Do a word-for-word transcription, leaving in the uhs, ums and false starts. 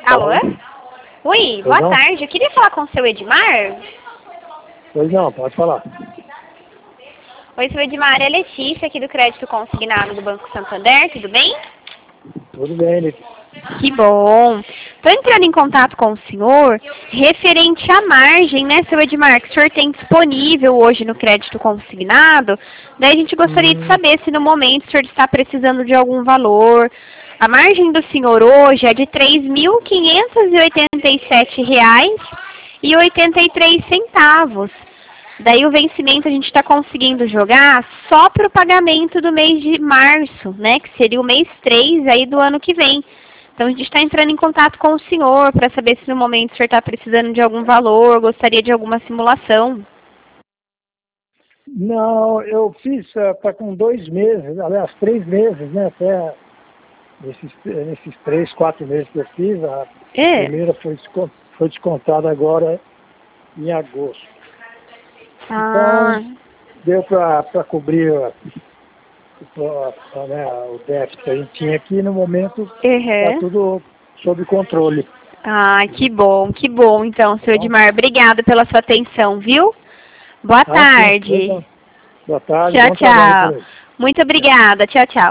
Alô? Alô? Oi, Pois boa não? tarde. Eu queria falar com o seu Edmar. Pois não, pode falar. Oi, seu Edmar. É Letícia, aqui do Crédito Consignado do Banco Santander. Tudo bem? Tudo bem, Letícia. Que bom. Estou entrando em contato com o senhor referente à margem, né, seu Edmar, que o senhor tem disponível hoje no crédito consignado. Daí a gente gostaria de Hum, saber se no momento o senhor está precisando de algum valor. A margem do senhor hoje é de três mil quinhentos e oitenta e sete reais e oitenta e três centavos. Daí o vencimento a gente está conseguindo jogar só para o pagamento do mês de março, né, que seria o mês três aí do ano que vem. Então a gente está entrando em contato com o senhor para saber se no momento o senhor está precisando de algum valor, gostaria de alguma simulação. não, eu fiz está com dois meses, aliás, três meses, né? Até nesses, nesses três, quatro meses que eu fiz, a É. primeira foi, descon- foi descontada agora em agosto. Ah, Então, deu para cobrir a- a- a- né, o déficit que a gente tinha aqui. No momento, está uhum. tudo sob controle. Ah, que bom, que bom então, seu Tá? Edmar. Obrigada pela sua atenção, viu? Boa Ah, sim. Pois tarde. não. Boa tarde, Tchau, bom trabalho por tchau. aí. Muito obrigada. Tchau, tchau.